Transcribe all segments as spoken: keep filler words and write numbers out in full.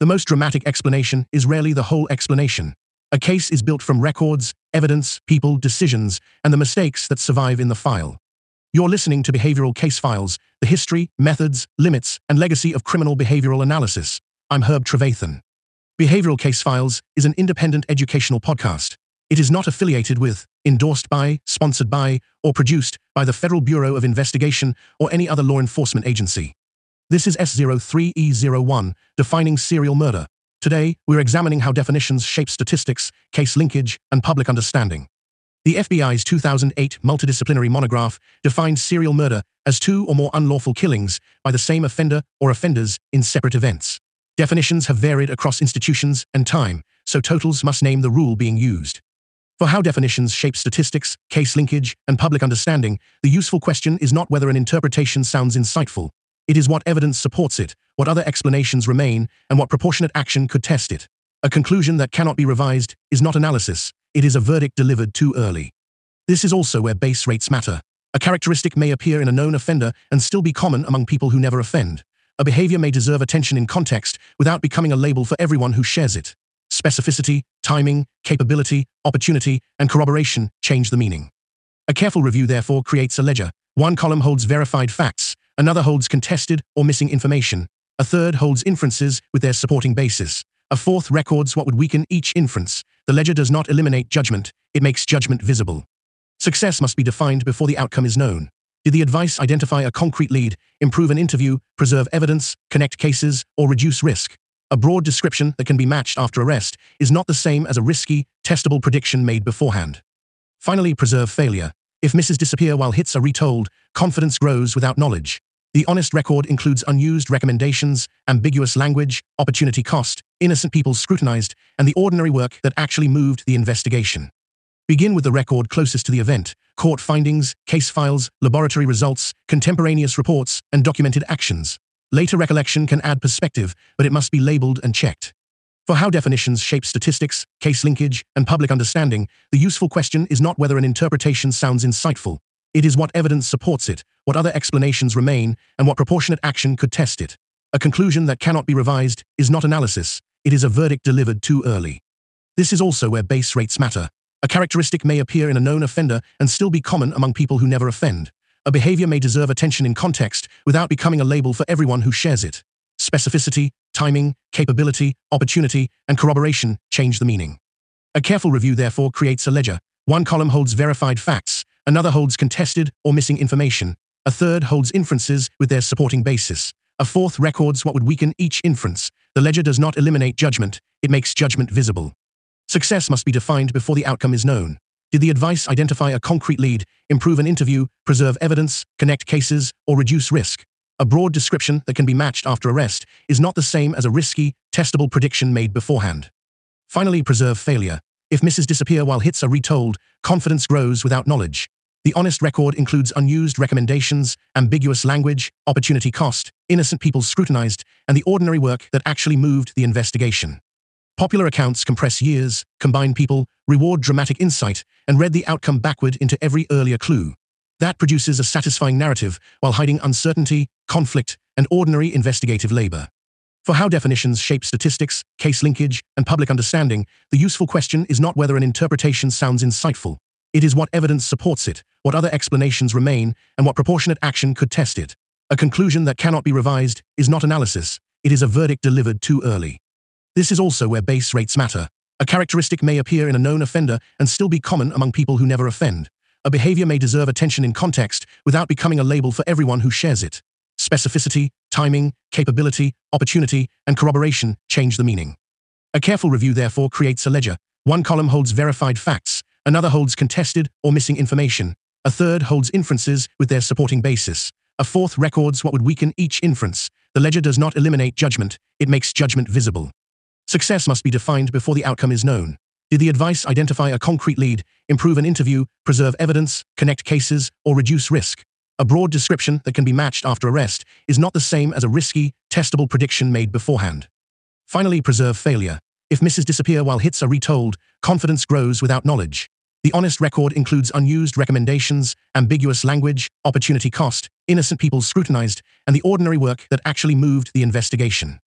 The most dramatic explanation is rarely the whole explanation. A case is built from records, evidence, people, decisions, and the mistakes that survive in the file. You're listening to Behavioral Case Files, the history, methods, limits, and legacy of criminal behavioral analysis. I'm Herb Trevathan. Behavioral Case Files is an independent educational podcast. It is not affiliated with, endorsed by, sponsored by, or produced by the Federal Bureau of Investigation or any other law enforcement agency. This is S zero three E zero one, Defining Serial Murder. Today, we're examining how definitions shape statistics, case linkage, and public understanding. The F B I's two thousand eight multidisciplinary monograph defined serial murder as two or more unlawful killings by the same offender or offenders in separate events. Definitions have varied across institutions and time, so totals must name the rule being used. For how definitions shape statistics, case linkage, and public understanding, the useful question is not whether an interpretation sounds insightful. It is what evidence supports it, what other explanations remain, and what proportionate action could test it. A conclusion that cannot be revised is not analysis, it is a verdict delivered too early. This is also where base rates matter. A characteristic may appear in a known offender and still be common among people who never offend. A behavior may deserve attention in context without becoming a label for everyone who shares it. Specificity, timing, capability, opportunity, and corroboration change the meaning. A careful review therefore creates a ledger. One column holds verified facts, another holds contested or missing information, a third holds inferences with their supporting basis, a fourth records what would weaken each inference. The ledger does not eliminate judgment, it makes judgment visible. Success must be defined before the outcome is known. Did the advice identify a concrete lead, improve an interview, preserve evidence, connect cases, or reduce risk? A broad description that can be matched after arrest is not the same as a risky, testable prediction made beforehand. Finally, preserve failure. If misses disappear while hits are retold, confidence grows without knowledge. The honest record includes unused recommendations, ambiguous language, opportunity cost, innocent people scrutinized, and the ordinary work that actually moved the investigation. Begin with the record closest to the event: court findings, case files, laboratory results, contemporaneous reports, and documented actions. Later recollection can add perspective, but it must be labeled and checked. For how definitions shape statistics, case linkage, and public understanding, the useful question is not whether an interpretation sounds insightful. It is what evidence supports it, what other explanations remain, and what proportionate action could test it. A conclusion that cannot be revised is not analysis, it is a verdict delivered too early. This is also where base rates matter. A characteristic may appear in a known offender and still be common among people who never offend. A behavior may deserve attention in context without becoming a label for everyone who shares it. Specificity, timing, capability, opportunity, and corroboration change the meaning. A careful review therefore creates a ledger. One column holds verified facts, another holds contested or missing information, a third holds inferences with their supporting basis, a fourth records what would weaken each inference. The ledger does not eliminate judgment, it makes judgment visible. Success must be defined before the outcome is known. Did the advice identify a concrete lead, improve an interview, preserve evidence, connect cases, or reduce risk? A broad description that can be matched after arrest is not the same as a risky, testable prediction made beforehand. Finally, preserve failure. If misses disappear while hits are retold, confidence grows without knowledge. The honest record includes unused recommendations, ambiguous language, opportunity cost, innocent people scrutinized, and the ordinary work that actually moved the investigation. Popular accounts compress years, combine people, reward dramatic insight, and read the outcome backward into every earlier clue. That produces a satisfying narrative while hiding uncertainty, conflict, and ordinary investigative labor. For how definitions shape statistics, case linkage, and public understanding, the useful question is not whether an interpretation sounds insightful. It is what evidence supports it, what other explanations remain, and what proportionate action could test it. A conclusion that cannot be revised is not analysis, it is a verdict delivered too early. This is also where base rates matter. A characteristic may appear in a known offender and still be common among people who never offend. A behavior may deserve attention in context without becoming a label for everyone who shares it. Specificity, timing, capability, opportunity, and corroboration change the meaning. A careful review therefore creates a ledger. One column holds verified facts, another holds contested or missing information, a third holds inferences with their supporting basis, a fourth records what would weaken each inference. The ledger does not eliminate judgment, it makes judgment visible. Success must be defined before the outcome is known. Did the advice identify a concrete lead, improve an interview, preserve evidence, connect cases, or reduce risk? A broad description that can be matched after arrest is not the same as a risky, testable prediction made beforehand. Finally, preserve failure. If misses disappear while hits are retold, confidence grows without knowledge. The honest record includes unused recommendations, ambiguous language, opportunity cost, innocent people scrutinized, and the ordinary work that actually moved the investigation.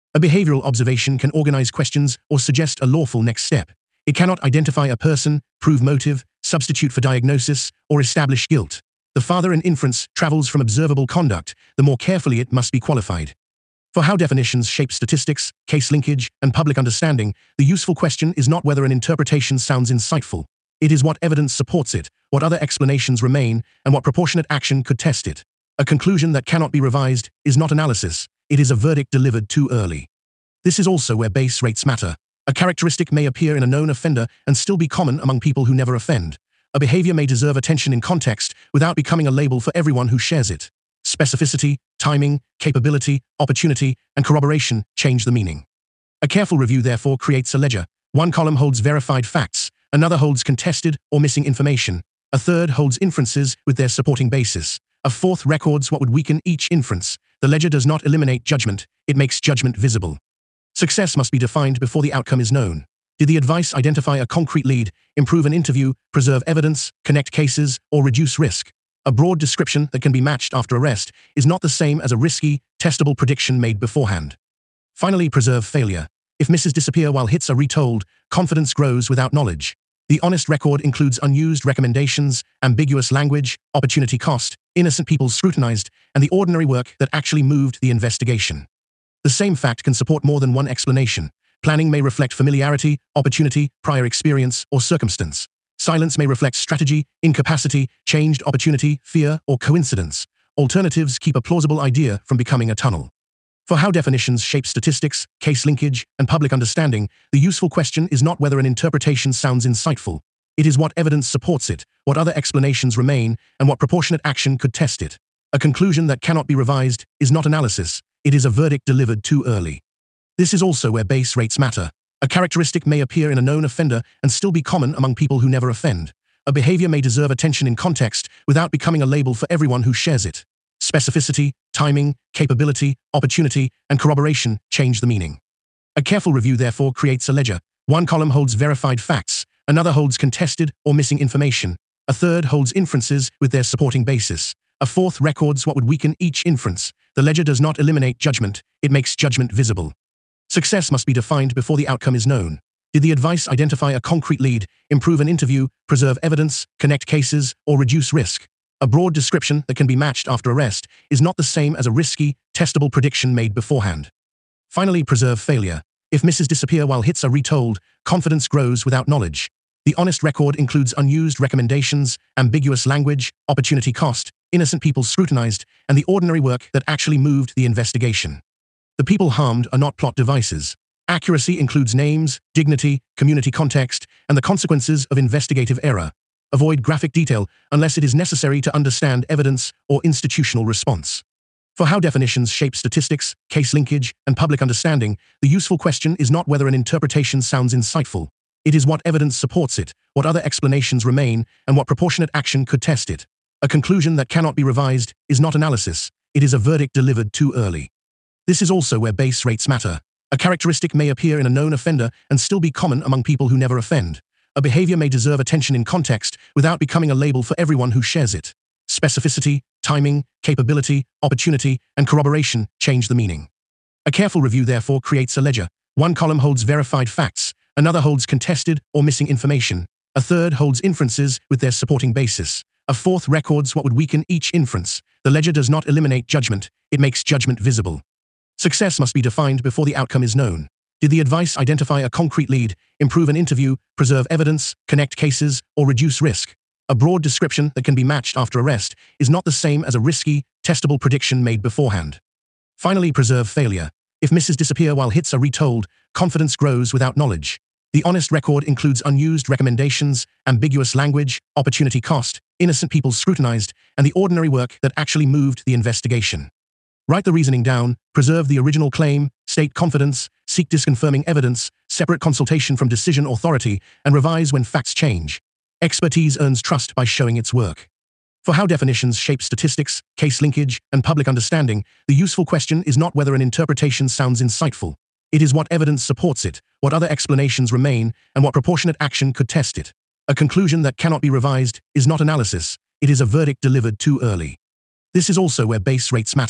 A behavioral observation can organize questions or suggest a lawful next step. It cannot identify a person, prove motive, substitute for diagnosis, or establish guilt. The farther an inference travels from observable conduct, the more carefully it must be qualified. For how definitions shape statistics, case linkage, and public understanding, the useful question is not whether an interpretation sounds insightful. It is what evidence supports it, what other explanations remain, and what proportionate action could test it. A conclusion that cannot be revised is not analysis, it is a verdict delivered too early. This is also where base rates matter. A characteristic may appear in a known offender and still be common among people who never offend. A behavior may deserve attention in context without becoming a label for everyone who shares it. Specificity, timing, capability, opportunity, and corroboration change the meaning. A careful review therefore creates a ledger. One column holds verified facts, another holds contested or missing information, a third holds inferences with their supporting basis, a fourth records what would weaken each inference. The ledger does not eliminate judgment, it makes judgment visible. Success must be defined before the outcome is known. Did the advice identify a concrete lead, improve an interview, preserve evidence, connect cases, or reduce risk? A broad description that can be matched after arrest is not the same as a risky, testable prediction made beforehand. Finally, preserve failure. If misses disappear while hits are retold, confidence grows without knowledge. The honest record includes unused recommendations, ambiguous language, opportunity cost, innocent people scrutinized, and the ordinary work that actually moved the investigation. The same fact can support more than one explanation. Planning may reflect familiarity, opportunity, prior experience, or circumstance. Silence may reflect strategy, incapacity, changed opportunity, fear, or coincidence. Alternatives keep a plausible idea from becoming a tunnel. For how definitions shape statistics, case linkage, and public understanding, the useful question is not whether an interpretation sounds insightful. It is what evidence supports it, what other explanations remain, and what proportionate action could test it. A conclusion that cannot be revised is not analysis, it is a verdict delivered too early. This is also where base rates matter. A characteristic may appear in a known offender and still be common among people who never offend. A behavior may deserve attention in context without becoming a label for everyone who shares it. Specificity, timing, capability, opportunity, and corroboration change the meaning. A careful review therefore creates a ledger. One column holds verified facts, another holds contested or missing information, a third holds inferences with their supporting basis, a fourth records what would weaken each inference. The ledger does not eliminate judgment, it makes judgment visible. Success must be defined before the outcome is known. Did the advice identify a concrete lead, improve an interview, preserve evidence, connect cases, or reduce risk? A broad description that can be matched after arrest is not the same as a risky, testable prediction made beforehand. Finally, preserve failure. If misses disappear while hits are retold, confidence grows without knowledge. The honest record includes unused recommendations, ambiguous language, opportunity cost, innocent people scrutinized, and the ordinary work that actually moved the investigation. The people harmed are not plot devices. Accuracy includes names, dignity, community context, and the consequences of investigative error. Avoid graphic detail unless it is necessary to understand evidence or institutional response. For how definitions shape statistics, case linkage, and public understanding, the useful question is not whether an interpretation sounds insightful. It is what evidence supports it, what other explanations remain, and what proportionate action could test it. A conclusion that cannot be revised is not analysis, it is a verdict delivered too early. This is also where base rates matter. A characteristic may appear in a known offender and still be common among people who never offend. A behavior may deserve attention in context without becoming a label for everyone who shares it. Specificity, timing, capability, opportunity, and corroboration change the meaning. A careful review therefore creates a ledger. One column holds verified facts, another holds contested or missing information, a third holds inferences with their supporting basis, a fourth records what would weaken each inference. The ledger does not eliminate judgment, it makes judgment visible. Success must be defined before the outcome is known. Did the advice identify a concrete lead, improve an interview, preserve evidence, connect cases, or reduce risk? A broad description that can be matched after arrest is not the same as a risky, testable prediction made beforehand. Finally, preserve failure. If misses disappear while hits are retold, confidence grows without knowledge. The honest record includes unused recommendations, ambiguous language, opportunity cost, innocent people scrutinized, and the ordinary work that actually moved the investigation. Write the reasoning down, preserve the original claim, state confidence, seek disconfirming evidence, separate consultation from decision authority, and revise when facts change. Expertise earns trust by showing its work. For how definitions shape statistics, case linkage, and public understanding, the useful question is not whether an interpretation sounds insightful. It is what evidence supports it, what other explanations remain, and what proportionate action could test it. A conclusion that cannot be revised is not analysis, it is a verdict delivered too early. This is also where base rates matter.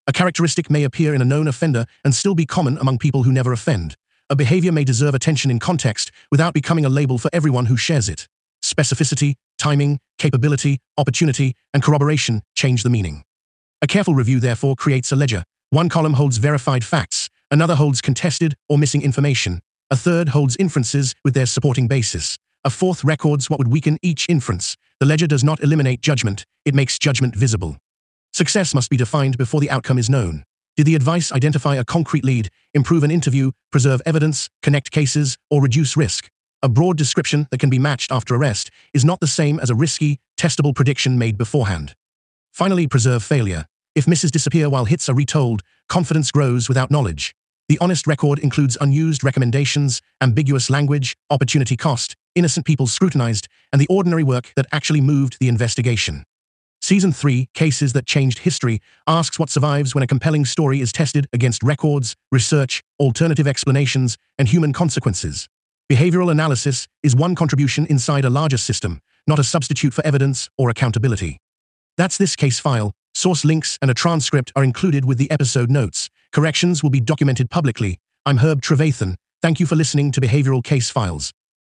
A characteristic may appear in a known offender and still be common among people who never offend. A behavior may deserve attention in context without becoming a label for everyone who shares it. Specificity, timing, capability, opportunity, and corroboration change the meaning. A careful review, therefore, creates a ledger. One column holds verified facts, another holds contested or missing information, a third holds inferences with their supporting basis, a fourth records what would weaken each inference. The ledger does not eliminate judgment, it makes judgment visible. Success must be defined before the outcome is known. Did the advice identify a concrete lead, improve an interview, preserve evidence, connect cases, or reduce risk? A broad description that can be matched after arrest is not the same as a risky, testable prediction made beforehand. Finally, preserve failure. If misses disappear while hits are retold, confidence grows without knowledge. The honest record includes unused recommendations, ambiguous language, opportunity cost, innocent people scrutinized, and the ordinary work that actually moved the investigation. Season three, Cases That Changed History, asks what survives when a compelling story is tested against records, research, alternative explanations, and human consequences. Behavioral analysis is one contribution inside a larger system, not a substitute for evidence or accountability. That's this case file. Source links and a transcript are included with the episode notes. Corrections will be documented publicly. I'm Herb Trevathan. Thank you for listening to Behavioral Case Files.